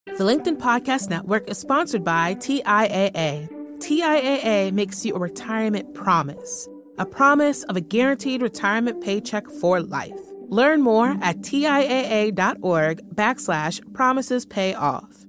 The LinkedIn Podcast Network is sponsored by TIAA. TIAA makes you a retirement promise, a promise of a guaranteed retirement paycheck for life. Learn more at TIAA.org/promises pay off.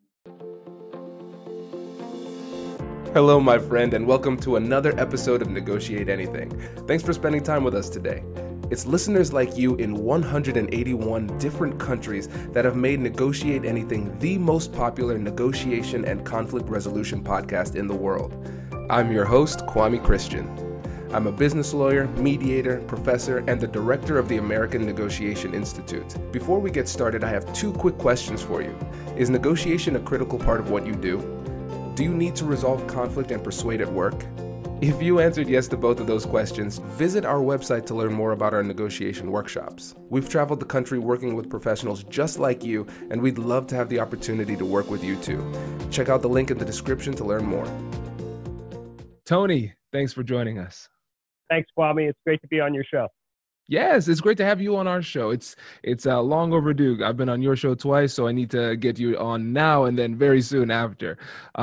Hello, my friend, and welcome to another episode of Negotiate Anything. Thanks for spending time with us today. It's listeners like you in 181 different countries that have made Negotiate Anything the most popular negotiation and conflict resolution podcast in the world. I'm your host, Kwame Christian. I'm a business lawyer, mediator, professor, and the director of the American Negotiation Institute. Before we get started, I have two quick questions for you. Is negotiation a critical part of what you do? Do you need to resolve conflict and persuade at work? If you answered yes to both of those questions, visit our website to learn more about our negotiation workshops. We've traveled the country working with professionals just like you, and we'd love to have the opportunity to work with you too. Check out the link in the description to learn more. Tony, thanks for joining us. Thanks, Kwame. It's great to be on your show. Yes, it's great to have you on our show. It's long overdue. I've been on your show twice, so I need to get you on now and then very soon after.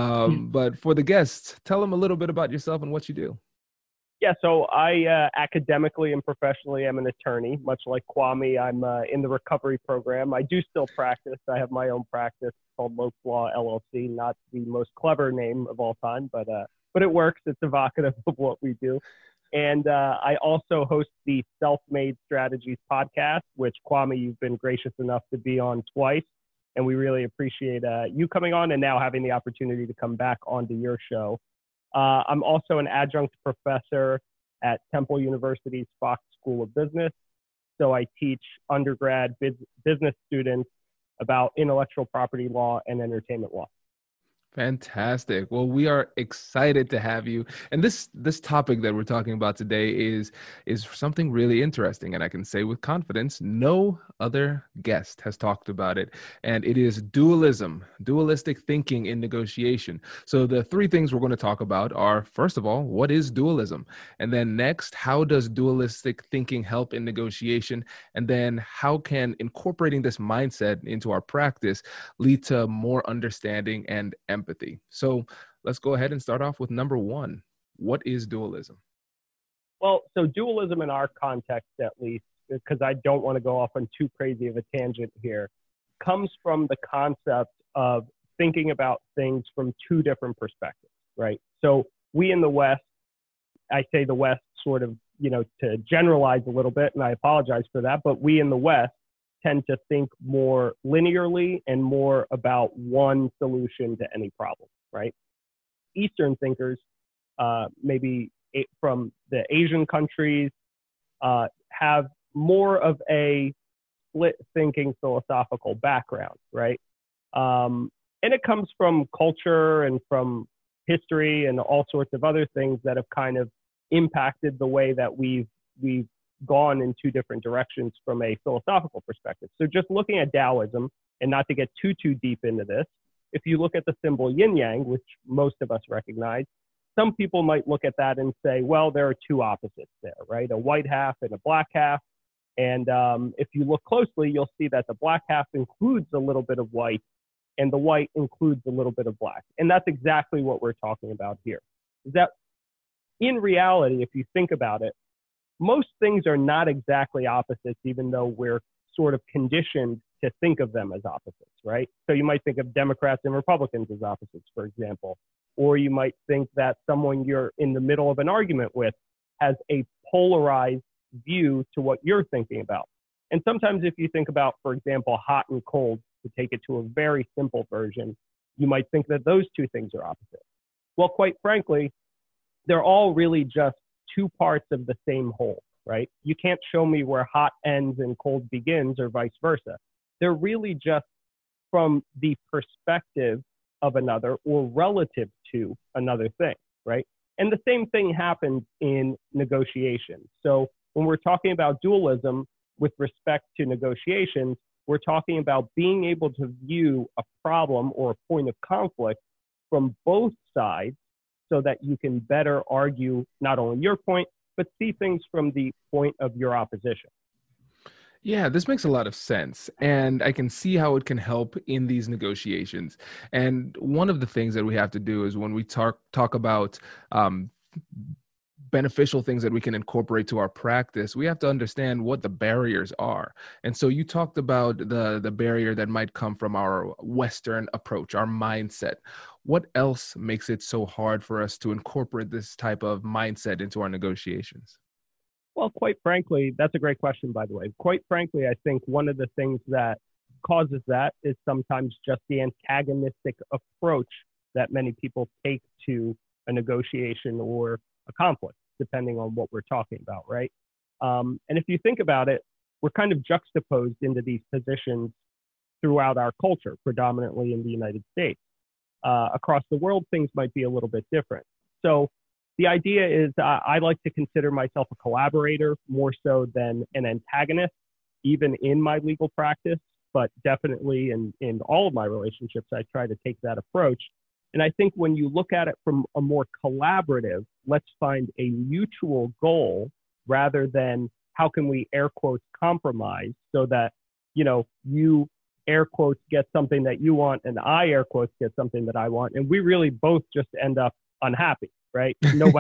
But for the guests, tell them a little bit about yourself and what you do. Yeah, so I academically and professionally am an attorney. Much like Kwame, I'm in the recovery program. I do still practice. I have my own practice called Lopes Law LLC. Not the most clever name of all time, but it works. It's evocative of what we do. And I also host the Self-Made Strategies podcast, which, Kwame, you've been gracious enough to be on twice. And we really appreciate you coming on and now having the opportunity to come back onto your show. I'm also an adjunct professor at Temple University's Fox School of Business. So I teach undergrad business students about intellectual property law and entertainment law. Fantastic. Well, we are excited to have you. And this topic that we're talking about today is something really interesting. And I can say with confidence, no other guest has talked about it. And it is dualism, dualistic thinking in negotiation. So the three things we're going to talk about are, first of all, what is dualism? And then next, how does dualistic thinking help in negotiation? And then how can incorporating this mindset into our practice lead to more understanding and empathy? So let's go ahead and start off with number one. What is dualism? Well, so dualism in our context, at least, because I don't want to go off on too crazy of a tangent here, comes from the concept of thinking about things from two different perspectives, right? So we in the West, I say the West sort of, to generalize a little bit, and I apologize for that, but we in the West tend to think more linearly and more about one solution to any problem, right? Eastern thinkers, maybe from the Asian countries, have more of a split thinking philosophical background, right? And it comes from culture and from history and all sorts of other things that have kind of impacted the way that we've gone in two different directions from a philosophical perspective. So just looking at Taoism, and not to get too deep into this, if you look at the symbol yin yang, which most of us recognize, some people might look at that and say, well, there are two opposites there, right? A white half and a black half. And if you look closely, you'll see that the black half includes a little bit of white and the white includes a little bit of black. And that's exactly what we're talking about here. Is that in reality, if you think about it, most things are not exactly opposites, even though we're sort of conditioned to think of them as opposites, right? So you might think of Democrats and Republicans as opposites, for example, or you might think that someone you're in the middle of an argument with has a polarized view to what you're thinking about. And sometimes if you think about, for example, hot and cold, to take it to a very simple version, you might think that those two things are opposite. Well, quite frankly, they're all really just two parts of the same whole, right? You can't show me where hot ends and cold begins or vice versa. They're really just from the perspective of another or relative to another thing, right? And the same thing happens in negotiation. So when we're talking about dualism with respect to negotiations, we're talking about being able to view a problem or a point of conflict from both sides so that you can better argue not only your point, but see things from the point of your opposition. Yeah, this makes a lot of sense. And I can see how it can help in these negotiations. And one of the things that we have to do is when we talk about um, beneficial things that we can incorporate to our practice, we have to understand what the barriers are. And so you talked about the barrier that might come from our Western approach, our mindset. What else makes it so hard for us to incorporate this type of mindset into our negotiations? Well, quite frankly, that's a great question, by the way. Quite frankly, I think one of the things that causes that is sometimes just the antagonistic approach that many people take to a negotiation or a conflict, depending on what we're talking about, right? And if you think about it, we're kind of juxtaposed into these positions throughout our culture, predominantly in the United States. Across the world, things might be a little bit different. So the idea is I like to consider myself a collaborator more so than an antagonist, even in my legal practice, but definitely in all of my relationships, I try to take that approach. And I think when you look at it from a more collaborative, let's find a mutual goal rather than how can we air quotes compromise so that, you air quotes get something that you want and I air quotes get something that I want. And we really both just end up unhappy, right?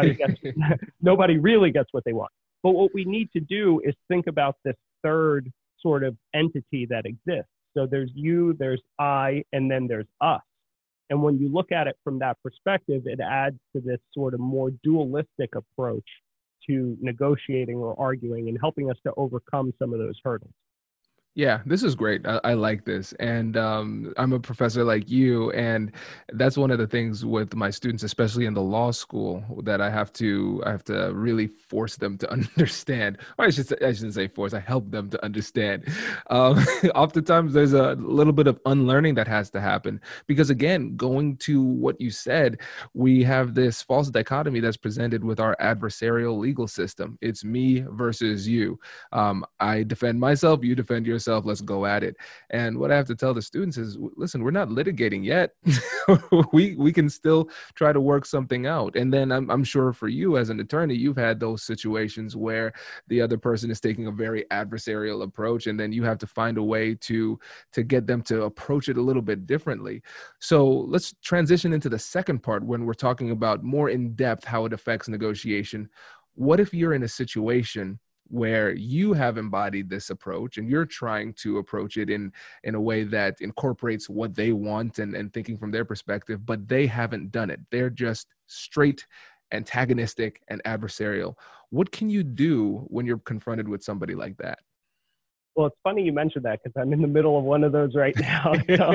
Nobody really gets what they want. But what we need to do is think about this third sort of entity that exists. So there's you, there's I, and then there's us. And when you look at it from that perspective, it adds to this sort of more dualistic approach to negotiating or arguing and helping us to overcome some of those hurdles. Yeah, this is great. I like this. And I'm a professor like you. And that's one of the things with my students, especially in the law school, that I have to really force them to understand. Or I shouldn't say force, I help them to understand. Um, Oftentimes there's a little bit of unlearning that has to happen. Because again, going to what you said, we have this false dichotomy that's presented with our adversarial legal system. It's me versus you. I defend myself, you defend yourself, let's go at it. And what I have to tell the students is, listen, we're not litigating yet. we can still try to work something out. And then I'm sure for you as an attorney, you've had those situations where the other person is taking a very adversarial approach, and then you have to find a way to get them to approach it a little bit differently. So let's transition into the second part when we're talking about more in depth how it affects negotiation. What if you're in a situation where you have embodied this approach and you're trying to approach it in a way that incorporates what they want and thinking from their perspective, but they haven't done it. They're just straight antagonistic and adversarial. What can you do when you're confronted with somebody like that? Well, it's funny you mentioned that because I'm in the middle of one of those right now. So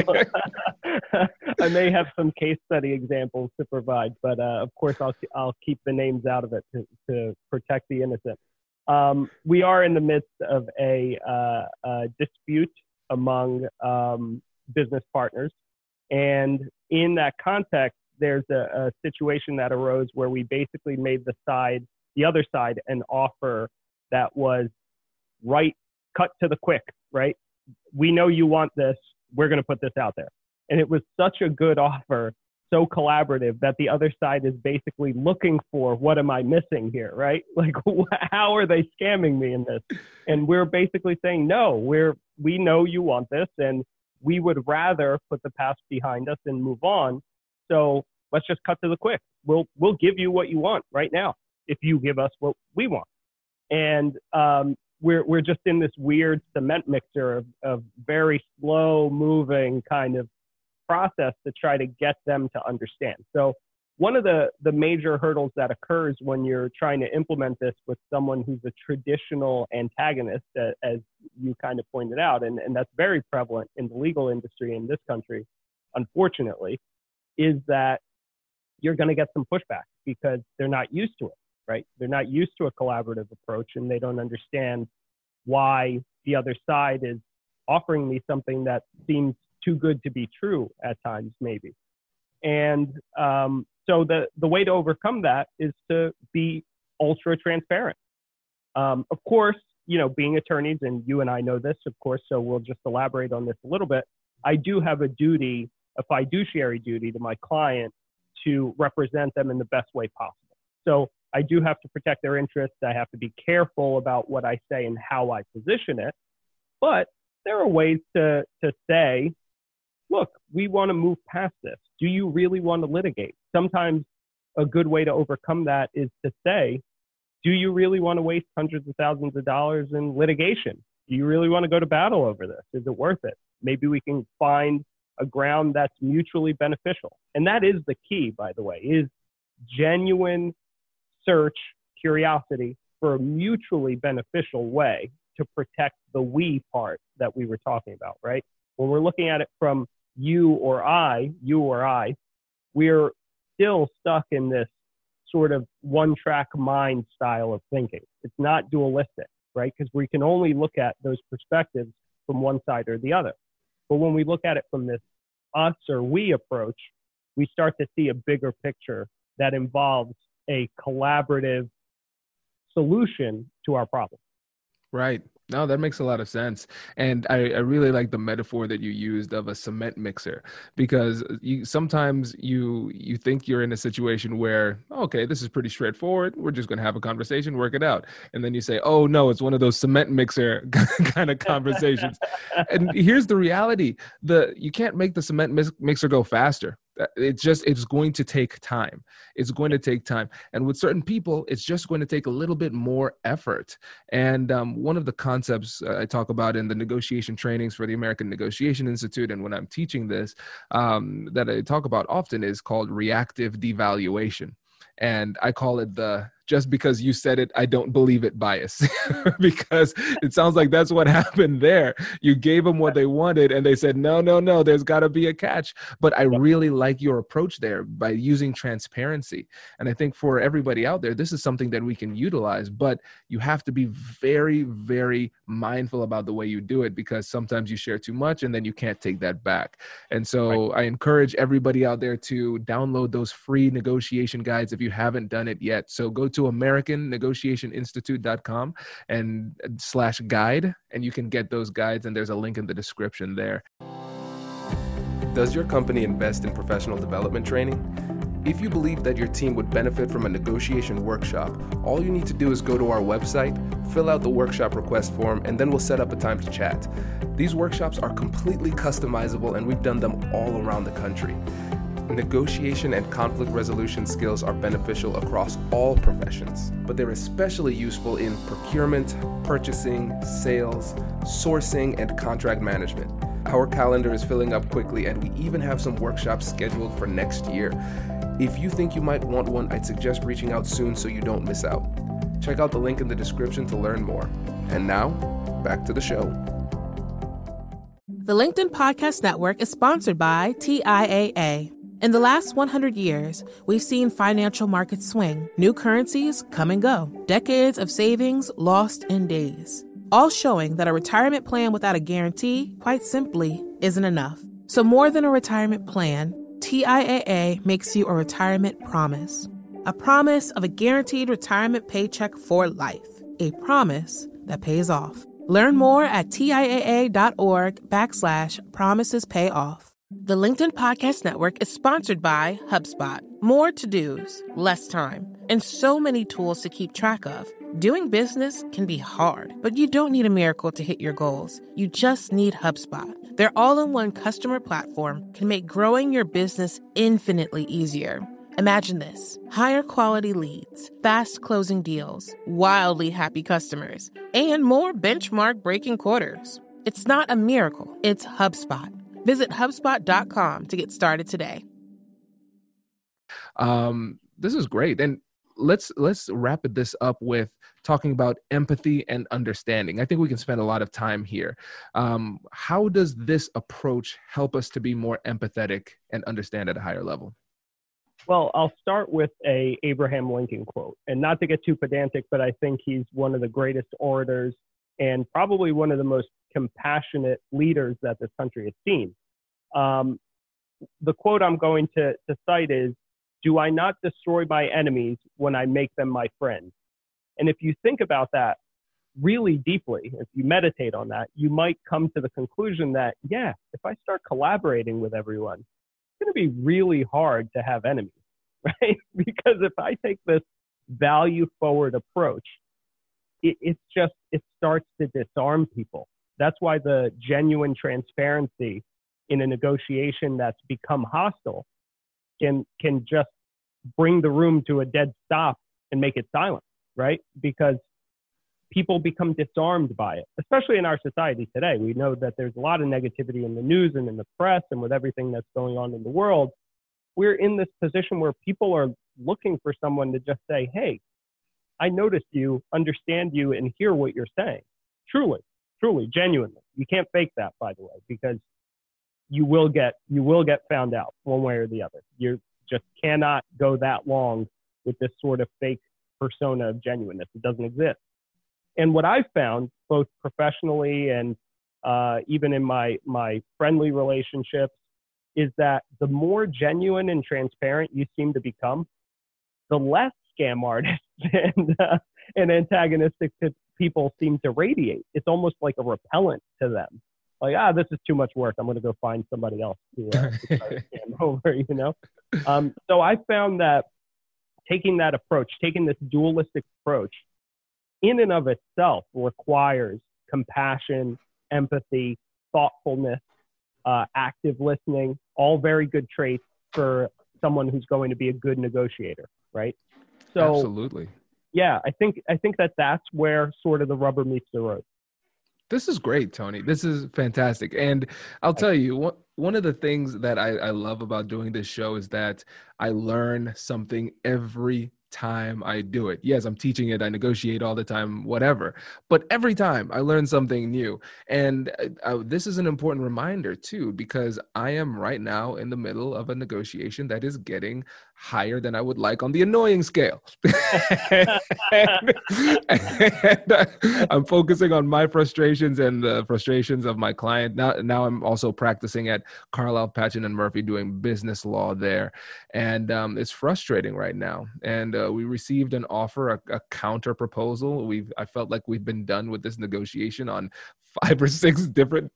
I may have some case study examples to provide, but of course I'll keep the names out of it to protect the innocent. We are in the midst of a dispute among business partners. And in that context, there's a situation that arose where we basically made the other side, an offer that was cut to the quick, right? We know you want this. We're going to put this out there. And it was such a good offer, so collaborative, that the other side is basically looking for, what am I missing here, right? Like, how are they scamming me in this? And we're basically saying, no, we know you want this, and we would rather put the past behind us and move on. So let's just cut to the quick. We'll give you what you want right now if you give us what we want. And we're just in this weird cement mixer of very slow moving kind of process to try to get them to understand. So one of the major hurdles that occurs when you're trying to implement this with someone who's a traditional antagonist, as you kind of pointed out, and that's very prevalent in the legal industry in this country, unfortunately, is that you're going to get some pushback because they're not used to it, right? They're not used to a collaborative approach, and they don't understand why the other side is offering me something that seems too good to be true at times, maybe. And so the way to overcome that is to be ultra transparent. Of course, being attorneys, and you and I know this, of course, so we'll just elaborate on this a little bit. I do have a fiduciary duty to my client to represent them in the best way possible. So I do have to protect their interests. I have to be careful about what I say and how I position it. But there are ways to say, look, we want to move past this. Do you really want to litigate? Sometimes a good way to overcome that is to say, do you really want to waste hundreds of thousands of dollars in litigation? Do you really want to go to battle over this? Is it worth it? Maybe we can find a ground that's mutually beneficial. And that is the key, by the way, is genuine search, curiosity for a mutually beneficial way to protect the we part that we were talking about, right? When we're looking at it from you or I, we're still stuck in this sort of one-track mind style of thinking. It's not dualistic, right? Because we can only look at those perspectives from one side or the other. But when we look at it from this us or we approach, we start to see a bigger picture that involves a collaborative solution to our problem. Right. No, that makes a lot of sense. And I really like the metaphor that you used of a cement mixer, because sometimes you think you're in a situation where, okay, this is pretty straightforward. We're just going to have a conversation, work it out. And then you say, oh, no, it's one of those cement mixer kind of conversations. And here's the reality. You can't make the cement mixer go faster. It's going to take time. It's going to take time. And with certain people, it's just going to take a little bit more effort. And one of the concepts I talk about in the negotiation trainings for the American Negotiation Institute, and when I'm teaching this, that I talk about often, is called reactive devaluation. And I call it the just because you said it, I don't believe it bias, because it sounds like that's what happened there. You gave them what they wanted and they said, no, there's got to be a catch. But I really like your approach there by using transparency. And I think for everybody out there, this is something that we can utilize, but you have to be very, very mindful about the way you do it, because sometimes you share too much and then you can't take that back. And so I encourage everybody out there to download those free negotiation guides if you haven't done it yet. So go to AmericanNegotiationInstitute.com and /guide, and you can get those guides, and there's a link in the description there. Does your company invest in professional development training? If you believe that your team would benefit from a negotiation workshop, all you need to do is go to our website, fill out the workshop request form, and then we'll set up a time to chat. These workshops are completely customizable, and we've done them all around the country. Negotiation and conflict resolution skills are beneficial across all professions, but they're especially useful in procurement, purchasing, sales, sourcing, and contract management. Our calendar is filling up quickly, and we even have some workshops scheduled for next year. If you think you might want one, I'd suggest reaching out soon so you don't miss out. Check out the link in the description to learn more. And now, back to the show. The LinkedIn Podcast Network is sponsored by TIAA. In the last 100 years, we've seen financial markets swing, new currencies come and go, decades of savings lost in days, all showing that a retirement plan without a guarantee, quite simply, isn't enough. So more than a retirement plan, TIAA makes you a retirement promise. A promise of a guaranteed retirement paycheck for life. A promise that pays off. Learn more at TIAA.org/promisespayoff. The LinkedIn Podcast Network is sponsored by HubSpot. More to-dos, less time, and so many tools to keep track of. Doing business can be hard, but you don't need a miracle to hit your goals. You just need HubSpot. Their all-in-one customer platform can make growing your business infinitely easier. Imagine this: higher quality leads, fast closing deals, wildly happy customers, and more benchmark breaking quarters. It's not a miracle, it's HubSpot. Visit HubSpot.com to get started today. This is great. And let's wrap this up with talking about empathy and understanding. I think we can spend a lot of time here. How does this approach help us to be more empathetic and understand at a higher level? Well, I'll start with a Abraham Lincoln quote, and not to get too pedantic, but I think he's one of the greatest orators and probably one of the most compassionate leaders that this country has seen. The quote I'm going to cite is, "Do I not destroy my enemies when I make them my friends?" And if you think about that really deeply, if you meditate on that, you might come to the conclusion that, yeah, if I start collaborating with everyone, it's going to be really hard to have enemies, right? Because if I take this value forward approach, it starts to disarm people. That's why the genuine transparency in a negotiation that's become hostile can just bring the room to a dead stop and make it silent, right? Because people become disarmed by it, especially in our society today. We know that there's a lot of negativity in the news and in the press and with everything that's going on in the world. We're in this position where people are looking for someone to just say, hey, I noticed you, understand you, and hear what you're saying. Truly, genuinely. You can't fake that, by the way, because you will get found out one way or the other. You just cannot go that long with this sort of fake persona of genuineness. It doesn't exist. And what I've found, both professionally and even in my friendly relationships, is that the more genuine and transparent you seem to become, the less scam artists and antagonistic people seem to radiate. It's almost like a repellent to them. Like, this is too much work. I'm going to go find somebody else to try to scam over, you know? So I found that taking that approach, taking this dualistic approach, in and of itself requires compassion, empathy, thoughtfulness, active listening, all very good traits for someone who's going to be a good negotiator, right? So, absolutely. Yeah, I think that that's where sort of the rubber meets the road. This is great, Tony. This is fantastic. And I'll tell you, one of the things that I love about doing this show is that I learn something every time I do it. Yes, I'm teaching it. I negotiate all the time, whatever. But every time I learn something new. And this is an important reminder too, because I am right now in the middle of a negotiation that is getting higher than I would like on the annoying scale. and I'm focusing on my frustrations and the frustrations of my client. Now I'm also practicing at Carlisle, Patchen and Murphy doing business law there. And it's frustrating right now. And we received an offer, a counter proposal. I felt like we've been done with this negotiation on 5 or 6 different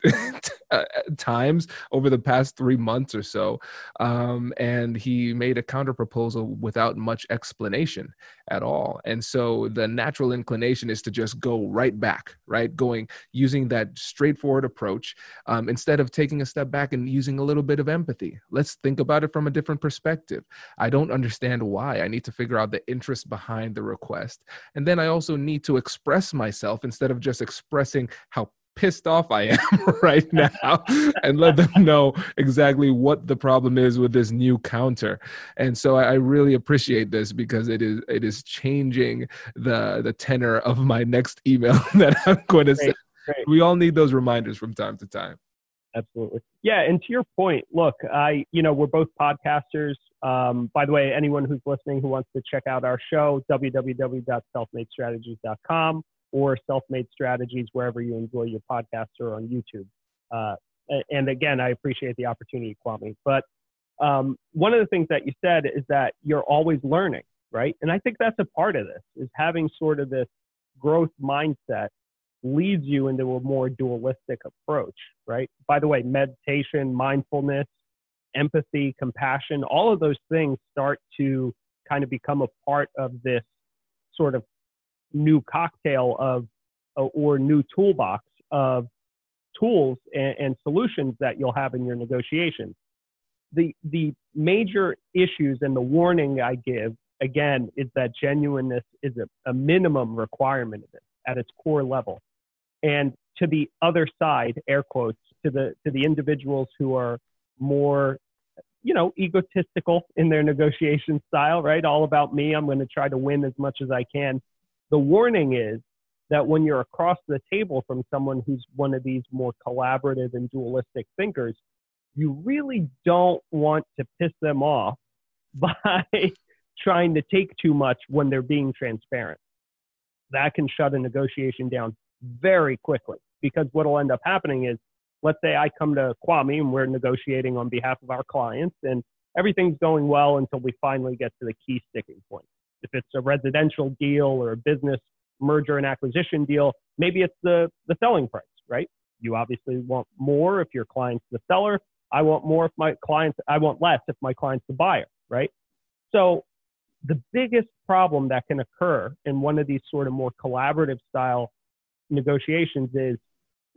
times over the past 3 months or so. And he made a counter proposal without much explanation at all. And so the natural inclination is to just go right back, right? Using that straightforward approach instead of taking a step back and using a little bit of empathy. Let's think about it from a different perspective. I don't understand why. I need to figure out the interest behind the request. And then I also need to express myself instead of just expressing how pissed off I am right now and let them know exactly what the problem is with this new counter. And so I really appreciate this because it is changing the tenor of my next email that I'm going to send. We all need those reminders from time to time. Absolutely. Yeah. And to your point, look, we're both podcasters. By the way, anyone who's listening who wants to check out our show, www.selfmadestrategies.com or Self-Made Strategies, wherever you enjoy your podcasts, or on YouTube. And again, I appreciate the opportunity, Kwame. But one of the things that you said is that you're always learning, right? And I think that's a part of this, is having sort of this growth mindset leads you into a more dualistic approach, right? By the way, meditation, mindfulness, empathy, compassion, all of those things start to kind of become a part of this sort of new cocktail or new toolbox of tools and solutions that you'll have in your negotiations. The major issues and the warning I give, again, is that genuineness is a minimum requirement of it at its core level. And to the other side, air quotes, to the individuals who are more, egotistical in their negotiation style, right? All about me. I'm going to try to win as much as I can. The warning is that when you're across the table from someone who's one of these more collaborative and dualistic thinkers, you really don't want to piss them off by trying to take too much when they're being transparent. That can shut a negotiation down very quickly, because what will end up happening is, let's say I come to Kwame and we're negotiating on behalf of our clients, and everything's going well until we finally get to the key sticking point. If it's a residential deal or a business merger and acquisition deal, maybe it's the selling price, right? You obviously want more if your client's the seller. I want more if I want less if my client's the buyer, right? So the biggest problem that can occur in one of these sort of more collaborative style negotiations is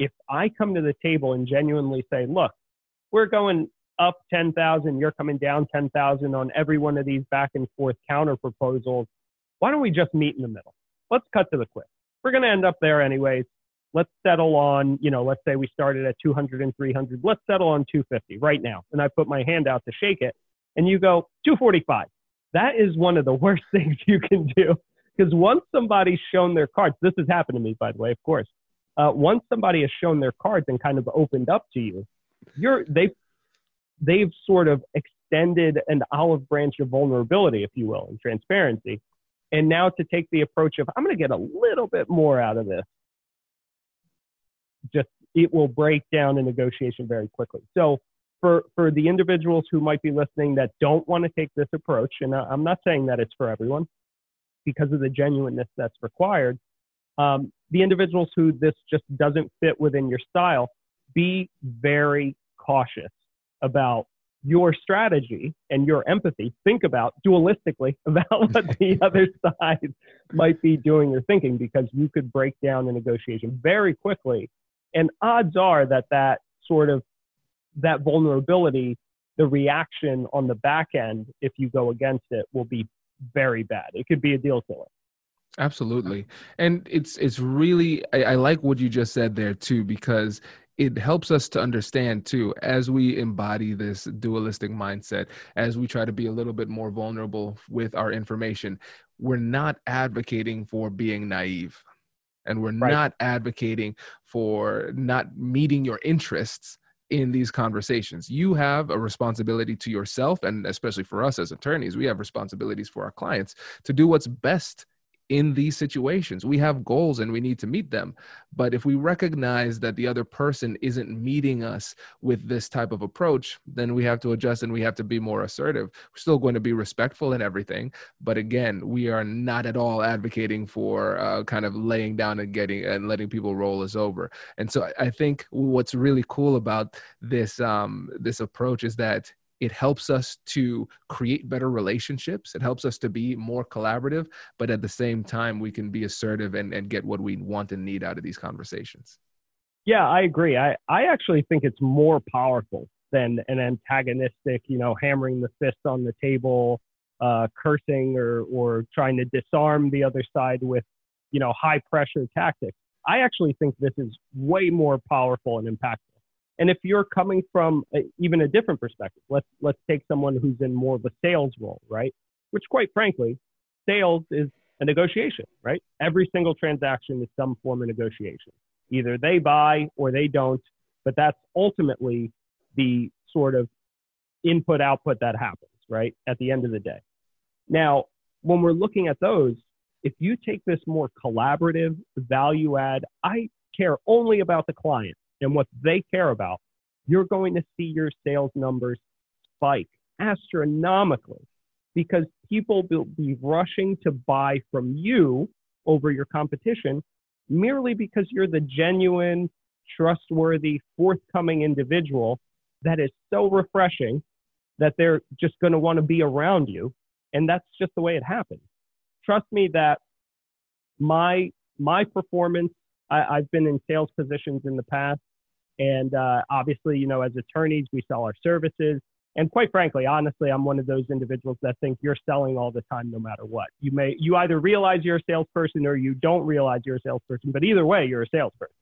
if I come to the table and genuinely say, look, we're going up 10,000, you're coming down 10,000 on every one of these back and forth counter proposals, why don't we just meet in the middle? Let's cut to the quick. We're going to end up there anyways. Let's settle on, let's say we started at 200 and 300. Let's settle on 250 right now. And I put my hand out to shake it and you go 245. That is one of the worst things you can do, because once somebody's shown their cards, this has happened to me, by the way, of course. Once somebody has shown their cards and kind of opened up to you, they've sort of extended an olive branch of vulnerability, if you will, and transparency. And now to take the approach of, I'm going to get a little bit more out of this, it will break down a negotiation very quickly. So for the individuals who might be listening that don't want to take this approach, and I'm not saying that it's for everyone because of the genuineness that's required, the individuals who this just doesn't fit within your style, be very cautious about your strategy and your empathy. Think about dualistically about what the other side might be doing or thinking, because you could break down the negotiation very quickly. And odds are that vulnerability, the reaction on the back end, if you go against it, will be very bad. It could be a deal killer. Absolutely. And it's really, I like what you just said there too, because it helps us to understand too, as we embody this dualistic mindset, as we try to be a little bit more vulnerable with our information, we're not advocating for being naive. And we're not advocating for not meeting your interests in these conversations. You have a responsibility to yourself, and especially for us as attorneys, we have responsibilities for our clients to do what's best in these situations. We have goals and we need to meet them. But if we recognize that the other person isn't meeting us with this type of approach, then we have to adjust and we have to be more assertive. We're still going to be respectful in everything. But again, we are not at all advocating for kind of laying down and letting people roll us over. And so I think what's really cool about this approach is that it helps us to create better relationships. It helps us to be more collaborative, but at the same time, we can be assertive and get what we want and need out of these conversations. Yeah, I agree. I actually think it's more powerful than an antagonistic, hammering the fist on the table, cursing or trying to disarm the other side with, high pressure tactics. I actually think this is way more powerful and impactful. And if you're coming from even a different perspective, let's take someone who's in more of a sales role, right? Which, quite frankly, sales is a negotiation, right? Every single transaction is some form of negotiation. Either they buy or they don't, but that's ultimately the sort of input-output that happens, right? At the end of the day. Now, when we're looking at those, if you take this more collaborative value add, I care only about the client and what they care about, you're going to see your sales numbers spike astronomically, because people will be rushing to buy from you over your competition merely because you're the genuine, trustworthy, forthcoming individual that is so refreshing that they're just going to want to be around you. And that's just the way it happens. Trust me that my performance, I've been in sales positions in the past. And obviously, as attorneys, we sell our services. And quite frankly, honestly, I'm one of those individuals that think you're selling all the time, no matter what. You either realize you're a salesperson or you don't realize you're a salesperson, but either way, you're a salesperson.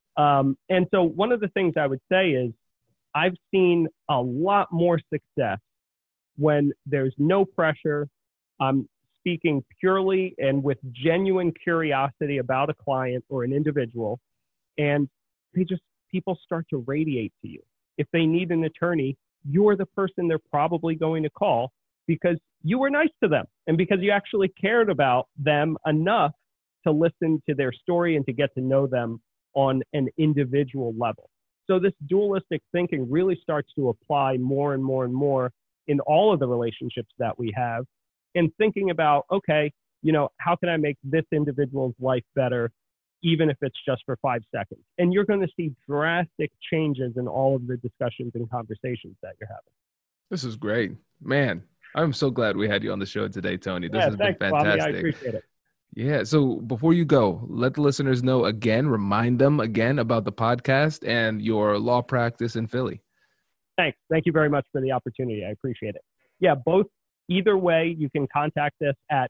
And so one of the things I would say is I've seen a lot more success when there's no pressure. I'm speaking purely and with genuine curiosity about a client or an individual, and people start to radiate to you. If they need an attorney, you're the person they're probably going to call because you were nice to them and because you actually cared about them enough to listen to their story and to get to know them on an individual level. So this dualistic thinking really starts to apply more and more and more in all of the relationships that we have, and thinking about, okay, how can I make this individual's life better, even if it's just for 5 seconds? And you're going to see drastic changes in all of the discussions and conversations that you're having. This is great, man. I'm so glad we had you on the show today, Tony. This has been fantastic. Bobby, I appreciate it. Yeah. So before you go, let the listeners know again, remind them again about the podcast and your law practice in Philly. Thanks. Thank you very much for the opportunity. I appreciate it. Yeah, either way, you can contact us at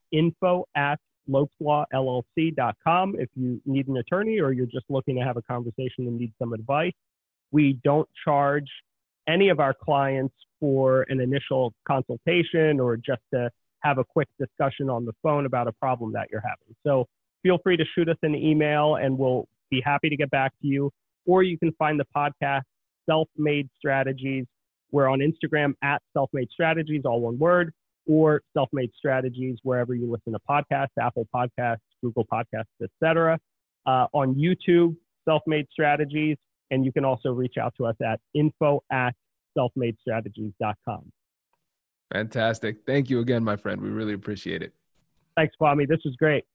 info@lopeslawllc.com if you need an attorney or you're just looking to have a conversation and need some advice. We don't charge any of our clients for an initial consultation or just to have a quick discussion on the phone about a problem that you're having. So feel free to shoot us an email and we'll be happy to get back to you. Or you can find the podcast Self-Made Strategies. We're on Instagram at Self-Made Strategies, all one word, or Self-Made Strategies wherever you listen to podcasts, Apple Podcasts, Google Podcasts, etc. On YouTube, Self-Made Strategies, and you can also reach out to us at info@selfmadestrategies.com. Fantastic. Thank you again, my friend. We really appreciate it. Thanks, Kwame. This was great.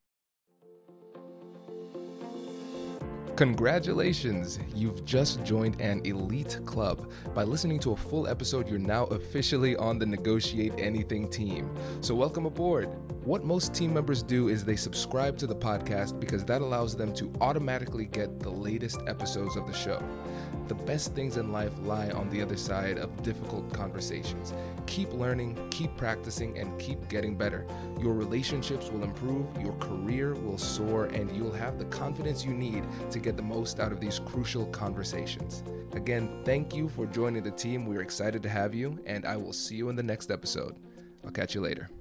Congratulations, you've just joined an elite club. By listening to a full episode, you're now officially on the Negotiate Anything team. So welcome aboard. What most team members do is they subscribe to the podcast because that allows them to automatically get the latest episodes of the show. The best things in life lie on the other side of difficult conversations. Keep learning, keep practicing, and keep getting better. Your relationships will improve, your career will soar, and you'll have the confidence you need to get the most out of these crucial conversations. Again, thank you for joining the team. We're excited to have you, and I will see you in the next episode. I'll catch you later.